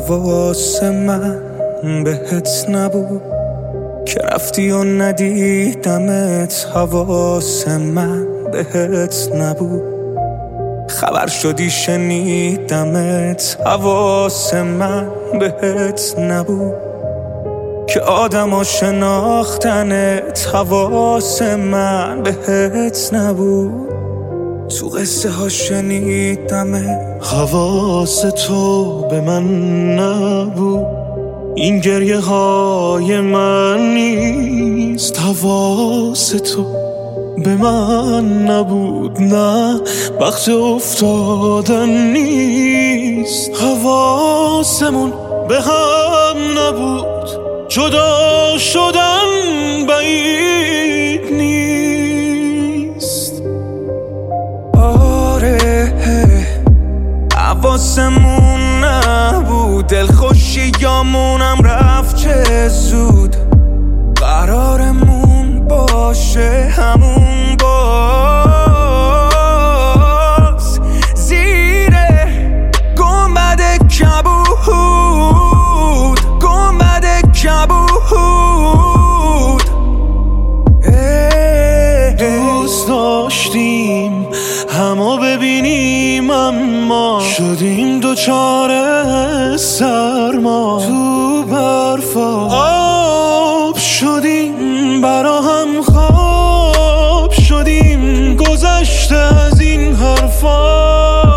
حواس من بهت نبود که رفتی و ندیدمت، حواس من بهت نبود خبر شدی شنیدمت، حواس من بهت نبود که آدم ها شناختنت، حواس من بهت نبود تو قصه ها شنیدمت، حواس تو به من نبود این گریه های من نیست، حواس تو به من نبود نه وقت افتادن نیست، حواسمون به هم نبود جدا شدن بعید نیست. آره حواسمون نبود دلخوشیامونم رفت چه زود، قرارمون باشه همون باز زیر گنبد کبود، گنبد کبود دوست داشتیم همو ببینیم اما شدیم دوچار سرما، تو برفا آب شدیم برا هم خواب شدیم، گذشته از این حرفا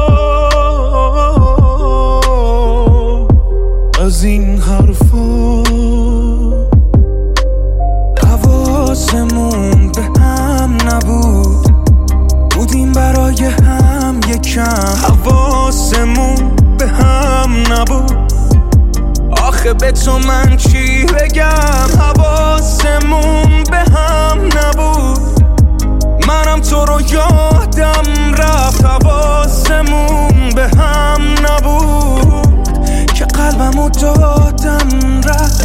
از این حرفا. حواسمون به هم نبود بودیم برای هم یکم، حواسمون به هم نبود آخه به تو من چی بگم، حواسمون به هم نبود منم تو رو یادم رفت، حواسمون به هم نبود که قلبمو دادم رفت